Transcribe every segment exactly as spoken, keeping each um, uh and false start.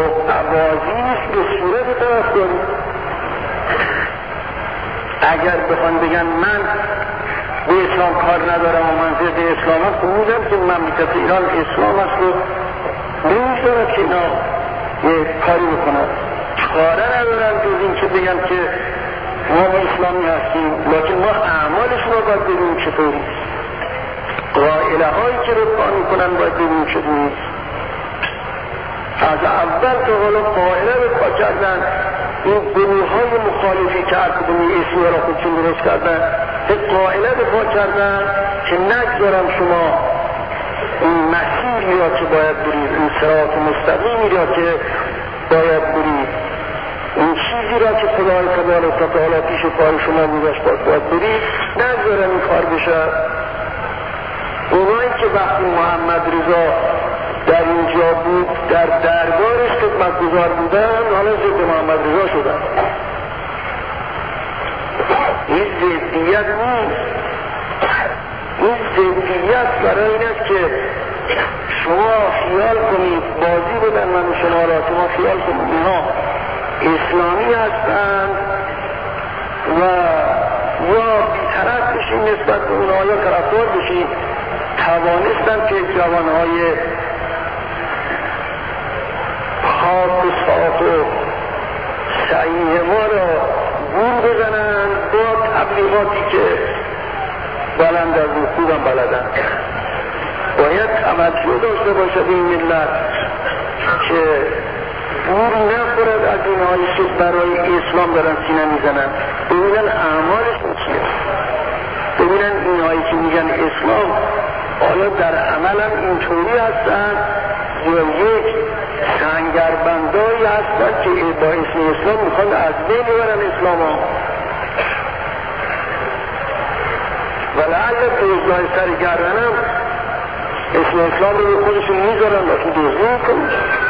خب عوازیش به صورت طرفداری. اگر بخوان بگن من به اسلام کار ندارم و من ضد اسلام هست، خب میگم که مملکت ایران اسلام هست و نمی‌ذارد که اینا یه کاری بکنن. کاره ندارن جز این که بگن که ما اسلامی هستیم، لیکن ما اعمالشون رو باید ببینیم چطوری. قائله هایی که رفع میکنن باید ببینیم چطوری. از اول که حالا قائله رفع کردن، این گروه های مخالفی که ارکبونی اسمی را خودشون درست کردن به قائله رفع کردن که نگذارم شما این مسیری را که باید برید، این صراط مستقیمی را که باید برید، این چیزی را که خدای تبارک و تعالی پیش پای شما گذاشته باید برید، نگذارم این کار بشه. اونایی که وقتی محمد رضا در اینجا بود در دربارش خدمتگزار بودن، حالا ضد محمد رضا شدن. این ضدیت نیست. این ضدیت برای این است که شما خیال کنید بازی بدن من شما را، شما خیال کنید اینها اسلامی هستند و یا بی‌طرف بشین نسبت به اونها یا طرفدار بشین، توانستن که جوانهای خاک و صاف و صحیح ما را گول بزنن با تبلیغاتی که بلند از اون خوبم بلدن. باید توجه داشته باشد این ملت که گول نخورد از اینهایی که برای اسلام دارن سینه میزنن، ببینن اعمالشون چیه، ببینن اینهایی که میگن اسلام آیا در عمل هم اینطوری هستن یا یک سنگربندایی هستن که با اسم اسلام میخوان از بین ببرن اسلام ها و لعل توزنای سر گردن هم اسم اسلام رو به خودشون میذارن و تو دوزنی میکنن.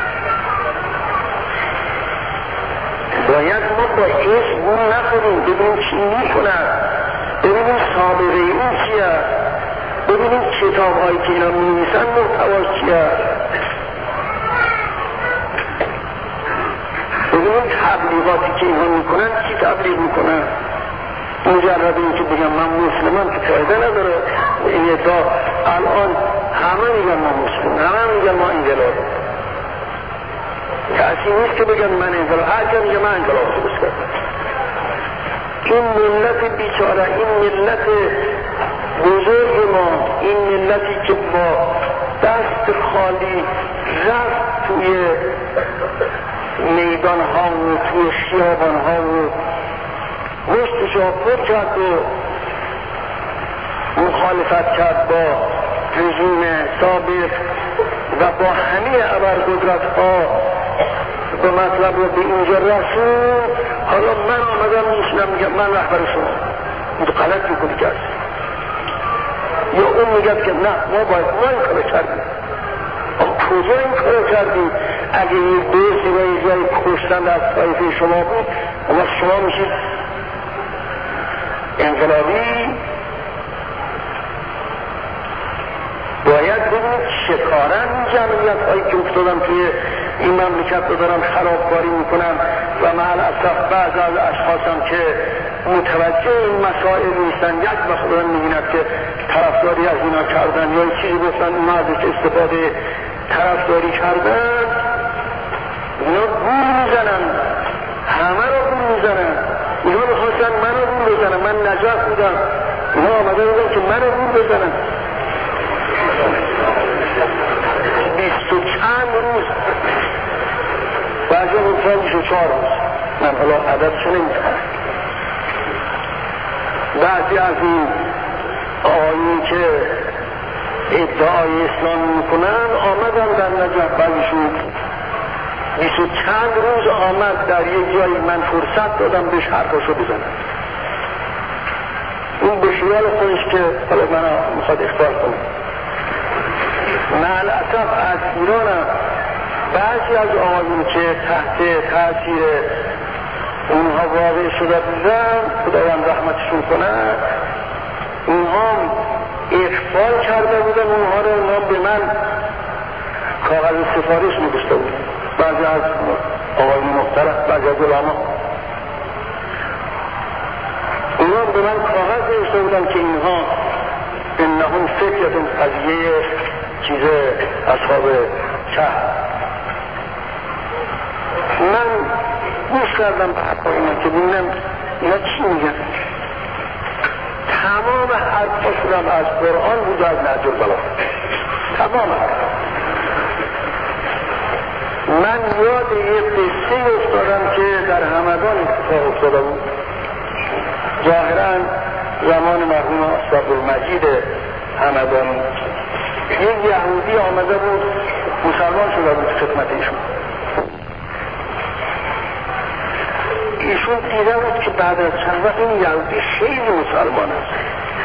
باید ما با اسم گون نخوریم، ببینیم چی میکنن، ببینیم سابقه این چیه، ببینیم کتاب هایی که اینا می‌نویسن محتواش چیه، ببینیم تبلیغاتی که اینا میکنن چی تبلیغ میکنن. مجرد این که بگم من مسلمان که فایده نداره. این ادعا الان همه میگن ما مسلمان، همه میگن ما انقلاب، کسی نیست که بگن من انقلاب، هر جا میگه من انقلاب درست کردم. این ملت بیچاره، این ملت بزرگ ما، این ملتی که با دست خالی رفت توی میدان ها و توی خیابان ها و مشتش ها پر کرد و مخالفت کرد با رژیم سابق و با همه ابرقدرت ها به مطلب رو به اینجا رسون. حالا من آمدم میشنم میگم من رهبر شما، این غلط میکنی کرد، یا اون میگه که نه ما باید ما این کار کردیم. اما کجا این کار کردیم؟ اگه این دوستی و این جایی کشتن از طایفه شما بود، اما شما میشید انقلابی. باید ببینید چه کارن این جمعیت هایی که افتادن توی این مملکت رو دارن خرابکاری میکنن و محل اصف بعض از اشخاص هم که متوجه این مسائل نیستن، یک وقت دارن میبیند که طرفداری از اینا کردن یا چیزی گفتن اون ازش استفاده طرفداری کردن، اینا گول میزنن، همه را گول میزنن. اینا میخواستن من رو گول بزنن، من نجات بودم، اینا آمده بودن که من رو گول بزنن. بیست و چند روز بعضی هم بیست و چهار روز، من حالا عددشو نمیدونم، بعضی از این آیین که ادعای اسلام میکنن آمدن در نجف، بعضیشون بیست و چند روز آمد در یک جایی، من فرصت دادم بهش حرفاشو بزنم. اون به خیال خودش که حالا من میخواد اخبار کنم. معلعصف از ایران هم بعضی از آقایون که تحت تاثیر اونها واقع شده بودن، خداوند رحمتشون کنه، اونها اخبار کرده بودن اونها رو، اونها به من کاغذ سفارش نوشته بودن. بعضی بعضی از آقایون محترم، بعضی از علما اینا به من کاغذ نوشته بودن که اینها انهم فکرتون قضیه چیز اصحاب کهف. من گوش کردم به حرفای اینا که ببینم اینا چی میگن. تمام حرفاشون هم از قرآن بود و از نهج البلاغه، تمام حرف. من یاد یه قصه افتادم که در همدان اتفاق افتاده بود. ظاهرا زمان مرحوم استاد المجید همدانی یک یهودی آمده بود، مسلمان شده بود خدمت ایشون. ایشون دیده بود که بعد از چند وقت این یهودی خیلی مسلمان است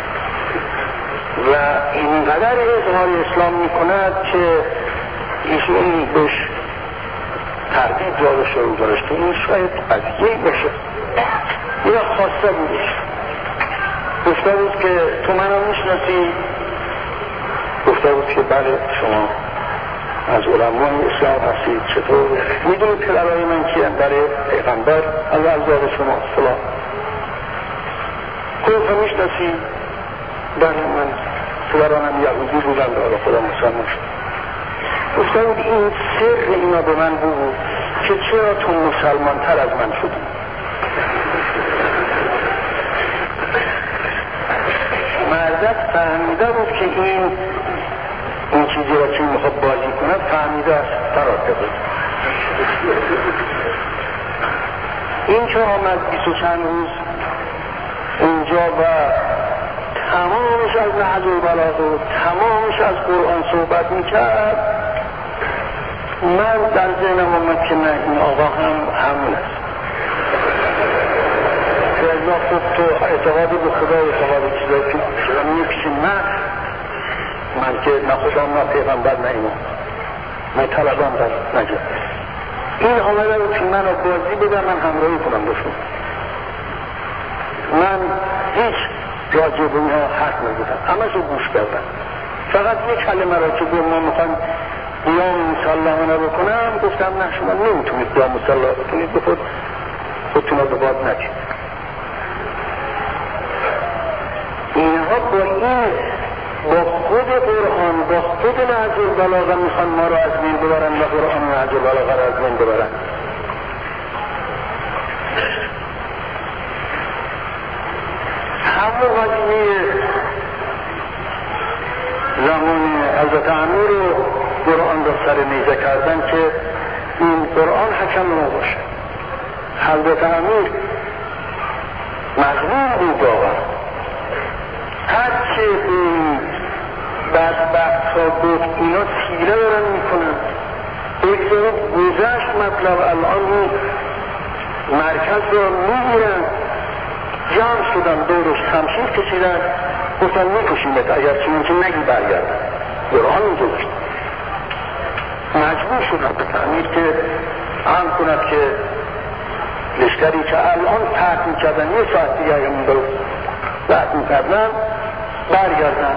و اینقدر اظهار اسلام میکند که ایشون بهش تردید جا شروع داشت که این شاید قضیه باشه. اینا خواسته بودش، گفته بود که تو منو میشناسی؟ گفته بود که بله شما از علمای اسلام هستید، چطور میدونید پدرای من کیان؟ برای پیغمبر از ازداد شما فلان. گفت میشناسی؟ بله من پدرانم یهودی بودن و حالا خدا مسلمان شد. گفته بود این سر اینا به من بود که چرا تو مسلمان تر از من شدی. مردت فهمیده بود که این این چیزی را که میخواد بازی کند فهمیده است، تراته بود. این که آمد بیست و چند روز اینجا و تمامش از نهج البلاغه و تمامش از قرآن صحبت میکرد، من در ذهنم آمد که نه این آقا هم همون است. ازنا خب تو اعتقادی به خدا اعتقادی چیزایی که شدم میپیشیم من من که نه خودم نه پیغمبر نه ایمان نه طلبان در نجات. این آمده رو که من رو بازی بدم، من همراهی کنم باشم. من هیچ راجع به اینها حرف نزدم، همه رو گوش کردم. فقط یک کلمه را که به ما میخوان قیام مسلحانه بکنم گفتم نه شما نمیتونید قیام مسلحانه بکنید، به خود خودتون رو به باد نکید. اینها با این با خود قرآن با خود نهج البلاغه میخوان ما رو از بین ببرن و قرآن و نهج البلاغه رو از بین ببرن. همون قضیه زمان حضرت امیر رو قرآن رو سر نیزه کردن که این قرآن حکم ما باشه. حضرت امیر مظلوم بود واقعا. هر چه این بدبخت ها گفت اینا تیره دارن میکنن. یک داره گذشت مطلب الان این مرکز رو میگیرن، جمع شدن دورش شمشیر کشیدن، گفتن میکشیمت اگر چون که نگی برگردن. قرآن اینجا بود. مجبور شدن به تعمیر که هم کند که لشکری که الان پرد میکردن یه ساعت دیگه اگر من دارو پرد میکردن برگردن.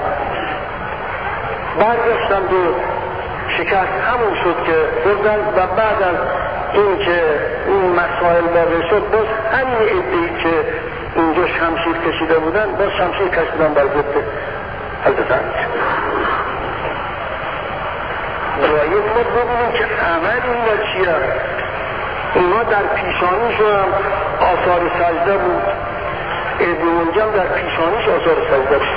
برگشتن و شکست همون شد که بردن و بعد از این که این مسائل واقع شد باز همین عده‌ای که اینجا شمشیر کشیده بودن باز شمشیر کشیدن بر ضد حضرت امیر. باید ما ببینیم که عمل اینا چیه. اینا در پیشانیش هم آثار سجده بود، ابن منجم در پیشانیش آثار سجده بود.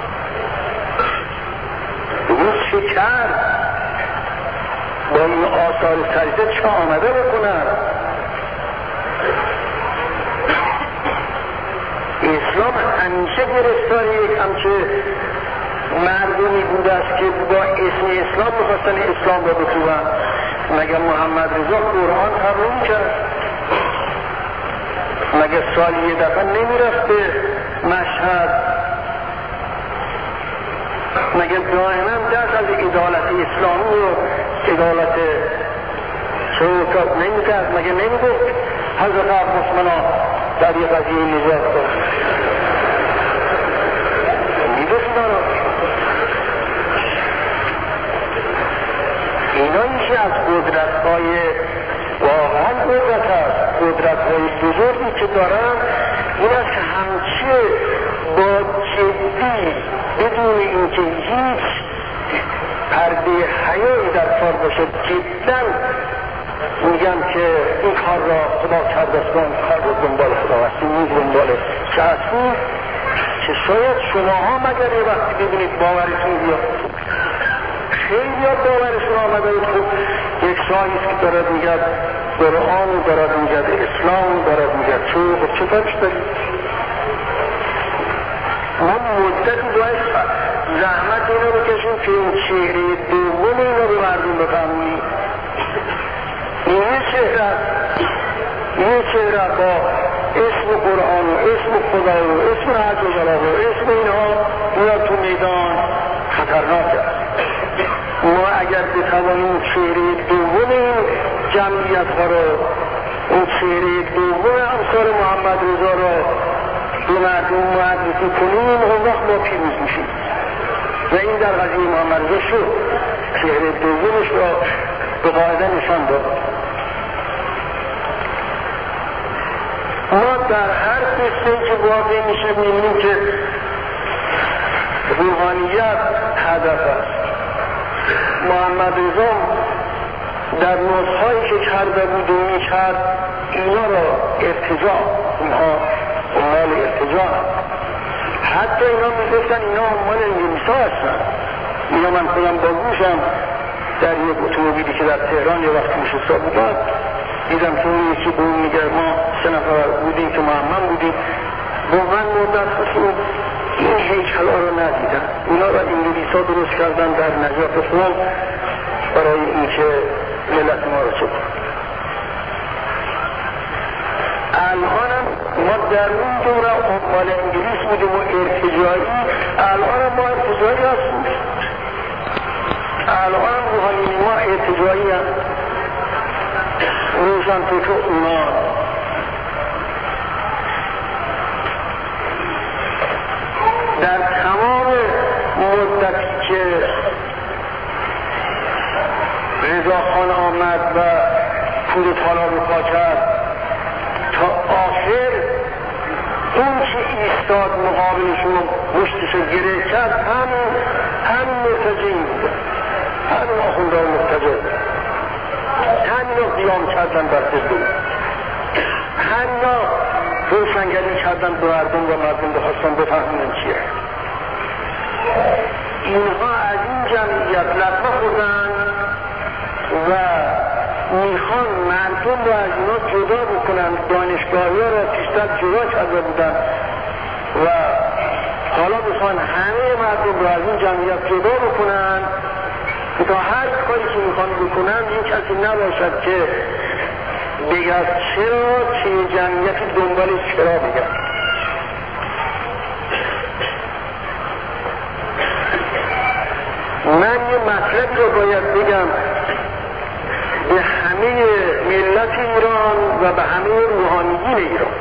اون چه کرد با این آثار سجده چه آمده بکنن؟ اسلام همیشه گرفتار یک همچه مردمی بوده است که با اسم اسلام میخواستن اسلام را بکوبن. مگه محمد رضا قرآن تمرین کرد؟ مگه سال یه دفعه نمیرفت به مشهد؟ مگه دائما دست از عدالت اسلامی و عدالت شروطات نمیکرد؟ مگه نمیگفت حضرت عباس منا در یه قضیه نجات داد؟ میگفت دارم اینا میشه از قدرت های قدرت‌های بزرگی که دارن این است که همچه با جدی بدون اینکه هیچ پرده حیایی در کار باشه جداً میگم که این کار را خدا کرده است و این کار را دنبال خدا هستی نیز دنبال چه هستی که شاید شماها مگر یه وقتی ببینید باورتون بیاد خیلی ها باورشون آمده بود. خب یک شاهیست که دارد میگد قرآن دارد میگد اسلام دارد میگد چه خب چه فرش دارید ما مدتی باید زحمت اینو بکشیم که این چهره دوم اینو به مردم بفهمونیم. این چهره این چهره با اسم قرآن و اسم خدا و اسم حج و جلال و اسم اینها میاد تو میدان خطرناک است. ما اگر بتوانیم چهره دوم این جمعیت ها را اون چهره دوم امثال محمد رضا را به مردم معرفی کنیم اون وقت ما پیروز میشیم و این در قضیه محمد رضا شد چهره دومش را به قاعده نشان داد. ما در هر قصه که واقع میشه میبینیم که روحانیت هدف است. محمد رضا در نصحایی که کرده بود و میکرد اینا را ارتجاع اینها عمال ارتجاع حتی اینا میگفتن اینا عمال انگلیسا هستن. اینا من خودم با گوشم در یک اتومبیلی که در تهران یه وقت نشسته بودن دیدم که اون یکی به اون میگه ما سه نفر بودیم که محمد بودیم با من مدت خصوص این هیکل ها رو ندیدن. اینا را انگلیس ها درست کردن در نجات خون برای اینکه ملت ما رو چه الان ما در اون دوره عمال انگلیس بودیم و ارتجاعی الان ما ارتجاعی هستیم. الان روحانی ما ارتجاعی هست روشن فکر اونا در تمام مدتی که رضاخان آمد و کودتا را بپا کرد تا آخر اون که ایستاد مقابلشون مشتشو گره کرد هم هم مرتجعین بود هم آخوندار مرتجع همین رو قیام کردن بر ضد همین رو روشنگری کردن به مردم و مردم بخواستن بفهمونن چیه. اینها از این جمعیت لطمه خوردن و میخوان مردم رو از اینا جدا بکنن. دانشگاهی ها را پیشتر جدا کرده بودن و حالا میخوان همه مردم رو از این جمعیت جدا بکنن تا هر کاری که میخوان بکنن این کسی نباشد که بگرد چرا چه جمعیتی دنبال چرا بگرد. من یه مطلب رو باید بگم به همه ملت ایران و به همه روحانیین ایران.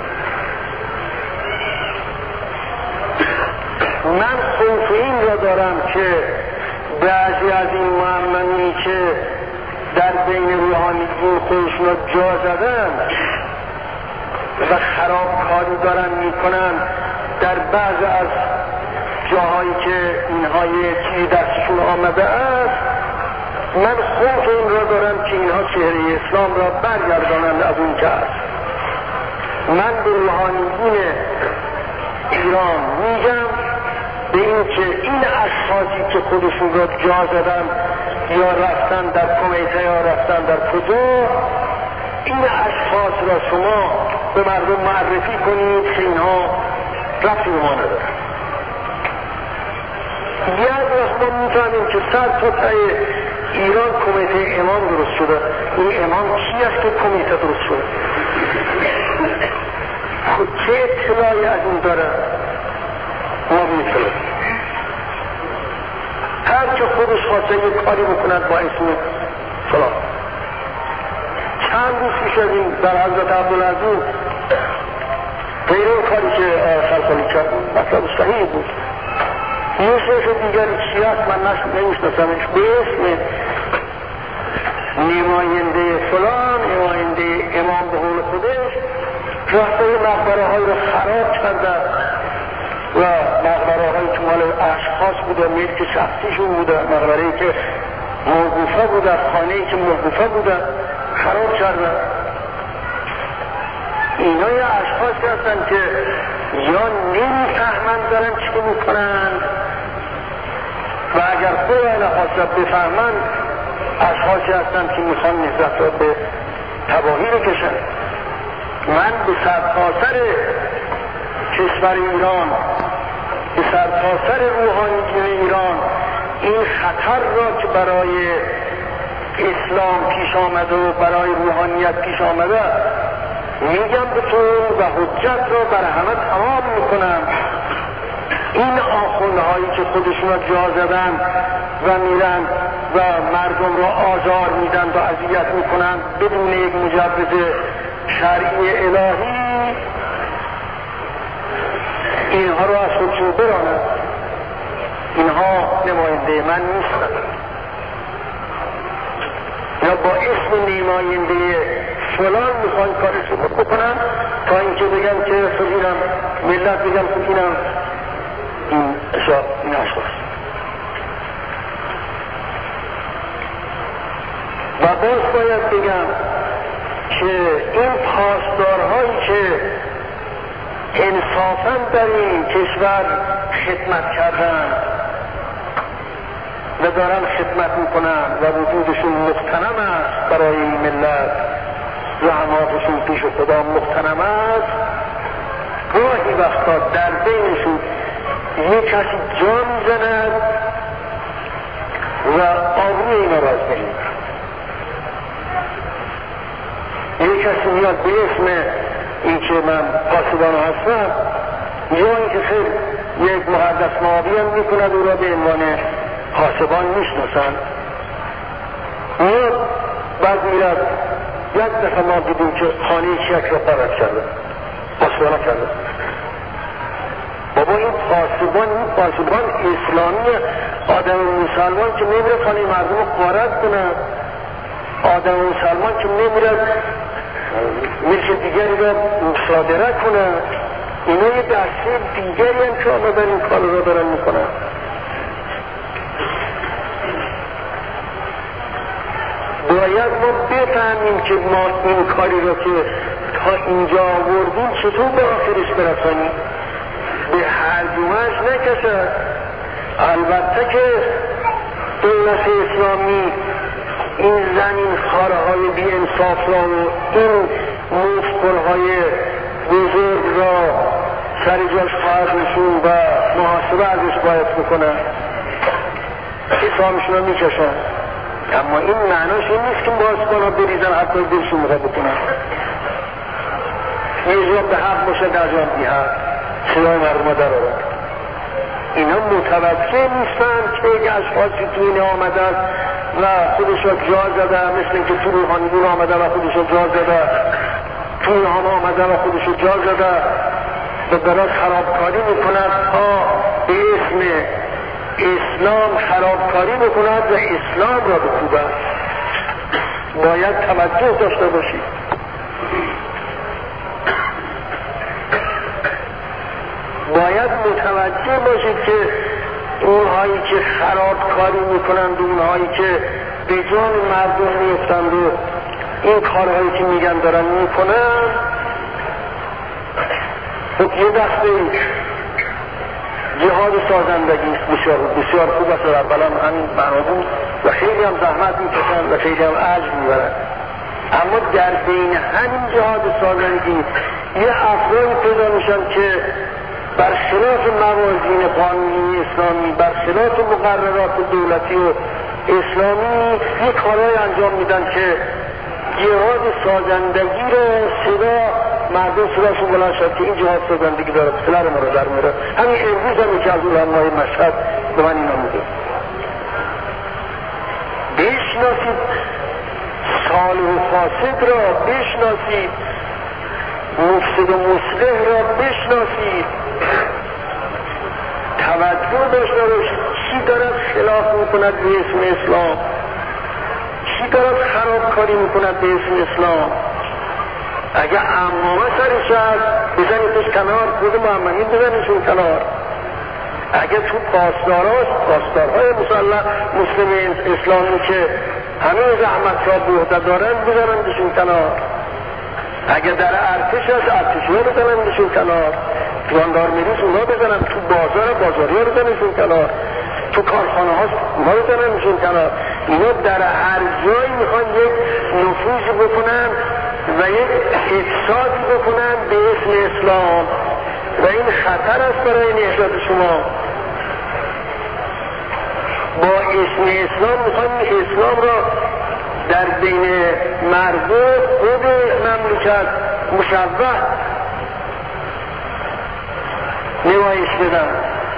من خوف این را دارم که بعضی از این معمنی که در بین روحانیین خودشون را جا زدن و خرابکاری دارن میکنن در بعض از جاهایی که اینها یه چیزی دستشون آمده است. من خوف این را دارم که اینها چهره اسلام را برگردانند از اون که است. من به روحانیین ایران میگم به این که این اشخاصی که خودشون را جا زدن یا رفتن در کمیته یا رفتن در کجا این اشخاص را شما به مردم معرفی کنید که اینها رفتی به ما ندارن. یک وقت ما میفهمیم که سر تا تای ایران کمیته امام درست شده. این امام کی است که کمیته درست شده؟ خود چه اطلاعی از این داره؟ ما بیطلاع هر که خودش خواسته یک کاری بکند با اسم فلان. چند روز پیش از این در حضرت عبدالعزیز غیر اون کاری که خلقالی کرد مطلب صحیح بود. یه شیخ دیگری چی هست من نمیشناسمش به اسم نماینده فلان نماینده امام به قول خودش رفته مقبره های رو خراب کردن و مقبره هایی که مال اشخاص بوده، ملک شخصیشون بوده، مقبره که موقوفه بوده، خانه‌ای که موقوفه بوده خراب کردن. اینا یه اشخاصی هستن که یا نمیفهمند دارن چی میکنند و اگر خدا نخواست بفهمند اشخاصی هستن که میخوان نهضت را به تباهی بکشن. من به سرتاسر کشور ایران، به سرتاسر روحانیون ایران این خطر را که برای اسلام پیش آمده و برای روحانیت پیش آمده میگم به تو و حجت را بر همه تمام میکنم. این آخوندهایی که خودشون را جا زدن و میرن و مردم را آزار میدن و اذیت میکنن بدون یک مجوز شرعی الهی، اینها را از خودشون برانند. اینها نماینده من نیستن یا با اسم نماینده فلان میخوان کارشو بکنن تا اینکه بگن که فقیرم ملت بگم فقیرم این اشاب این اشخاص. و باز باید بگم که این پاسدارهایی که انصافاً در این کشور خدمت کردن و دارن خدمت میکنن و وجودشون مقتنم است برای این ملت، زحماتشون پیش خدا مقتنم است، گاهی وقتا در بینشون یک کسی جا میزند و آبروی اینا را از بین میبرد. یک کسی میاد به اسم این که من پاسبان هستم یا اینکه خیلی یک مقدس معابی هم میکند او را به عنوان پاسبان میشناسن. میاد بعد میرد یک دفعه ما دیدیم که خانه چیک را پارد کرده، پاسبانه کرده. بابا این پاسبان این پاسبان اسلامی آدم مسلمان که نمیره خانه مردم رو پارد کنه، آدم مسلمان که نمیره ملک دیگری را مصادره کنه. اینا یه دسته دیگری هم که آمدن این کار را دارن میکنن. باید ما بفهمیم که ما این کاری را که تا اینجا آوردیم چطور به آخرش برسانیم، به هر جمعش نکشد. البته که دولت اسلامی این زمین خاره های بی انصاف را و این مفکرهای بزرگ را سر جاش خواهد نشون و محاسبه ازش باید بکنن، حسابشون را میکشن. اما این معناش این نیست که بازبان ها بریزن حتی دلشون میخواد بکنن. یه جا به حق باشه در جان بی حق صدای مردم در آرد. اینا متوجه نیستن که یک اشخاصی تو اینه آمدن و خودش را جا زده، مثل اینکه تو روحانیون آمده و خودش را جا زده، تو هم آمده و خودش را جا زده و دارد خرابکاری میکند تا به اسم اسلام خرابکاری میکند و اسلام را بکوبد. باید توجه داشته باشید. باید متوجه باشید که اونهایی که خرابکاری میکنند، اونهایی که به جان مردم میفتند و این کارهایی که میگن دارن میکنن، خب یه دسته جهاد سازندگی بسیار بسیار خوب است. اولا همین معنا بود و خیلی هم زحمت میکشن و خیلی هم اجر میبرن. اما در بین همین جهاد سازندگی یه افرادی پیدا میشن که برخلاف موازین قانونی اسلامی، برخلاف مقررات دولتی و اسلامی یک کارهای انجام میدن که جهاد سازندگی رو صدا مردم صداشون بلند شد که این جهاد سازندگی داره پسلر ما رو در میره. همین امروز هم یکی از علمای مشهد به من اینا میگه بشناسید صالح و فاسد را، بشناسید مفسد و مصلح را، بشناسید، توجه داشته باشید چی دارد خلاف میکند به اسم اسلام، چی دارد خرابکاری میکند به اسم اسلام. اگه امامه سرش هست بزنیدش کنار، خود محمدین بزنیشون کنار. اگه تو پاسداراست، پاسدارهای مسلح مسلم اسلامی که همه زحمت را به عهده دارن بزنندشون کنار. اگه در ارتش هست ارتشی ها بزنندشون کنار، ژاندارمریست اونا بزنن، تو بازار بازاری ها بزنندشون کنار، تو کارخانه هاست اونا بزنندشون کنار. اینا در هر جایی میخوان یک نفوذی بکنن و یک افسادی بکنن به اسم اسلام و این خطر است برای نهضت شما. با اسم اسلام میخوان اسلام را در بین مردم خود مملکت مشوه نمایش بدن،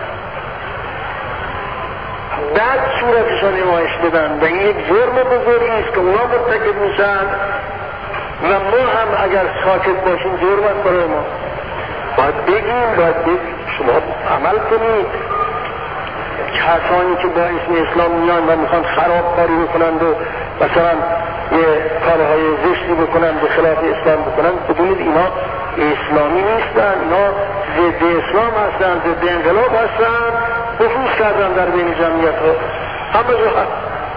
بعد صورتش را نمایش بدن و این یک جرم بزرگی است که اونا مرتکب میشن و ما هم اگر ساکت باشیم جرم است برای ما. باید بگیم، باید بگیم شما عمل کنید. کسانی که با اسم اسلام میان و میخوان خرابکاری بکنند و مثلا یه کارهای زشتی بکنند به خلاف اسلام بکنند، بدونید اینا اسلامی نیستن، اینا ضد اسلام هستن، ضد انقلاب هستن، نفوذ کردن در بین جمعیت ها. همه جو هست.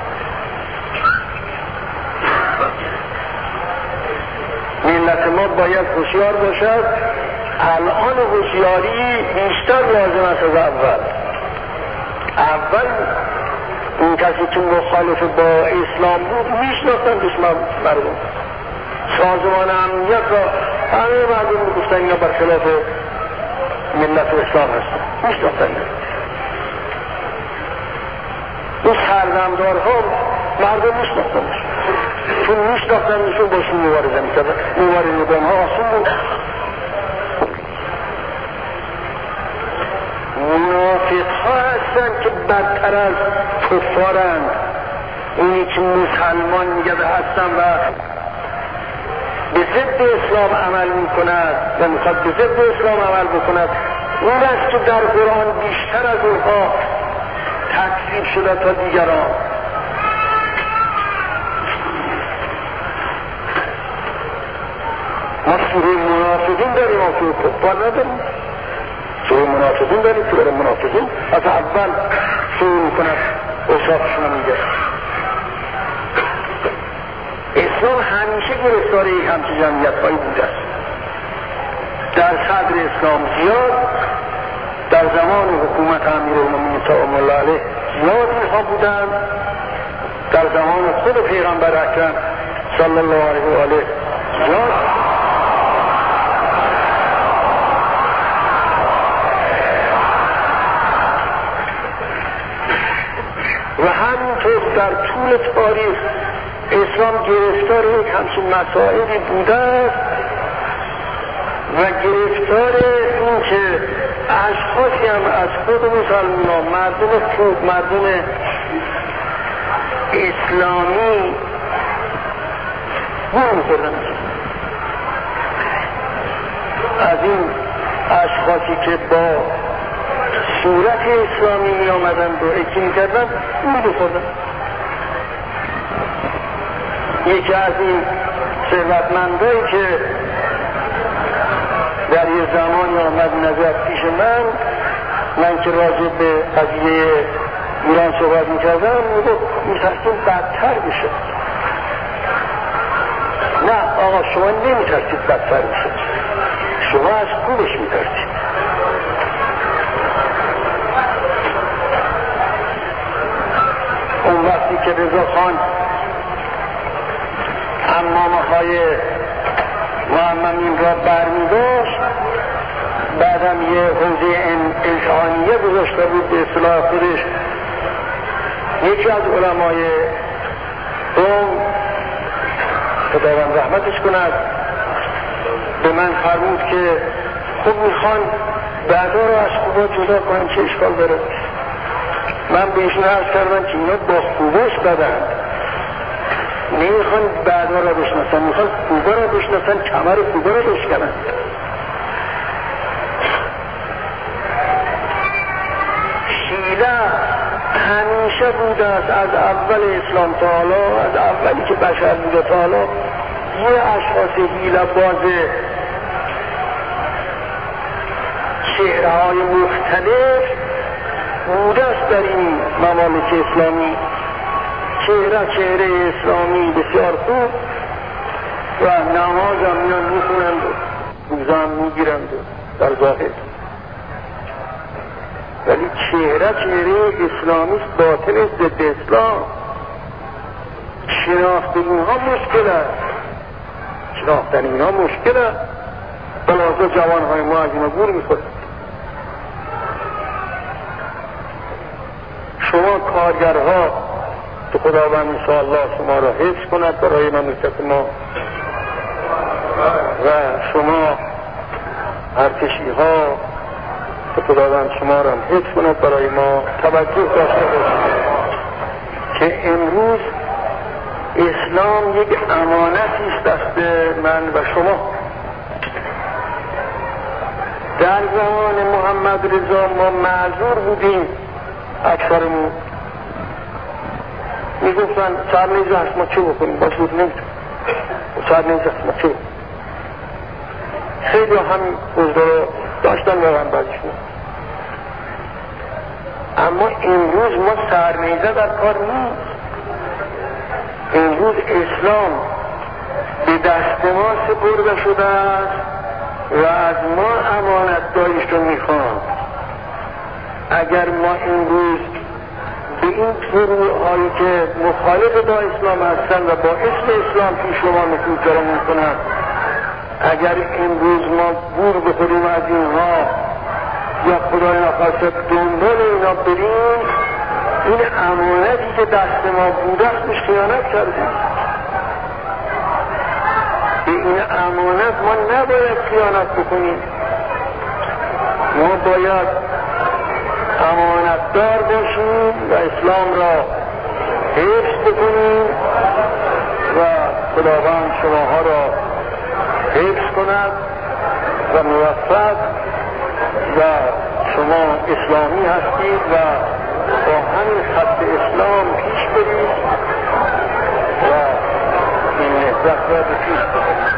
ملت ما باید هوشیار باشد. الان هوشیاری بیشتر لازم است از اول. اول اون کسی که مخالف با اسلام بود میشناختن دشمن مردم، سازمان امنیت را همه مردم میگفتن اینا برخلاف ملت اسلام هستن، میشناختن. اون سردمدارها مردم میشناختنشون، چون میشناختنشون باشون مبارزه میکردن. مبارزه با ما آسون بود. منافق ها هستن که بدتر از کفارند. اونی که مسلمان میگه هستن و به ضد اسلام عمل میکند و میخواد به ضد اسلام عمل بکند، اون است که در قرآن بیشتر از اونها تکذیب شده تا دیگران. ما سوره منافقین داریم، ما سوره کفار نداریم. سوره منافقین داریم، سوره منافقین از اول شروع میکنن اوصافشون میگه. اسلام همیشه گرفتار یک همچه جمعیت هایی بوده است. در صدر اسلام زیاد، در زمان حکومت امیرالمومنین سلام الله علیه زیاد اینها بودند، در زمان خود پیغمبر اکرم صلی الله علیه و آله زیاد. و همینطور در طول تاریخ اسلام گرفتار یک همچین مسائلی بوده است و گرفتار این که اشخاصی هم از خود مسلمان، مردم خوب، مردم اسلامی گول می‌خوردن. از این اشخاصی که با صورت اسلامی می آمدن و اکی می کردن گول می‌خوردن. یکی از این ثروتمندایی که در یه زمانی آمد نظر پیش من، من که راجع به قضیه ایران صحبت میکردم، میگفت میترسیم بدتر بشه. نه آقا، شما نمیترسید بدتر بشه، شما از خوبش میترسید. اون وقتی که رضا خان امامه های محمدین را برمی داشت، بعدم یه حوزه امتحانیه گذاشته بود به اصطلاح خودش، یکی از علمای قوم خداوند رحمتش کند به من فرمود که خب میخوان بعدا رو از خوبا جدا کنن، چه اشکال داره؟ من به ایشون عرض کردم که اینا با خوبش بدن، نمیخوان بعدا را بشناسن، میخوان خوبا را بشناسن، کمر خوبا را بشکنن. شیعه همیشه بوده است از اول اسلام تا حالا، از اولی که بشر بوده تا حالا، یه اشخاص حیله باز چهره های مختلف بوده است در این ممالک اسلامی. چهره چهره اسلامی بسیار خوب و نماز هم میان میخونند و روزه هم میگیرند در ظاهر، ولی چهره چهره اسلامی است، باطن ضد اسلام. شناخت اینها مشکل است، شناختن اینها مشکل است، بلازا جوانهای ما از اینا گور میخورند. شما کارگرها که خداوند انشاءالله شما را حفظ کند برای مملکت ما، و شما ارتشی ها که خداوند شما را حفظ کند برای ما، توجه داشته باشید که امروز اسلام یک امانتی است دست من و شما. در زمان محمد رضا ما معذور بودیم، اکثرمون میگفتن سر نیزه هست ما چه بکنیم، باش بود نمیتون سر نیزه هست ما چه بکنیم. خیلی همین حضور رو داشتن واقعا بعدشون. اما امروز ما سر نیزه در کار نیست. امروز اسلام به دست ما سپرده شده است و از ما امانت داریش رو میخوان. اگر ما امروز به این گروه هایی که مخالف با اسلام هستن و با اسم اسلام پیش رو ما نفوذ جرم میکنن، اگر امروز ما گور بخوریم از اینها یا خدای نخواسته دنبال اینا بریم، این امانتی که دست ما بوده است بهش خیانت کردیم. به این امانت ما نباید خیانت بکنیم. ما باید امانتدار باشیم و اسلام را حفظ بکنیم و خداوند شماها را حفظ کند و موفق و شما اسلامی هستید و با همین خط اسلام پیش برید و این نهضت را به پیش برید.